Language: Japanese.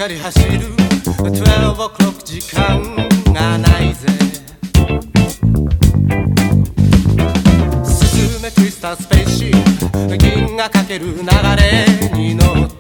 かり走る12 o'clock 時間がないぜ。スズメツイスタースペースシップ銀がかける流れに乗って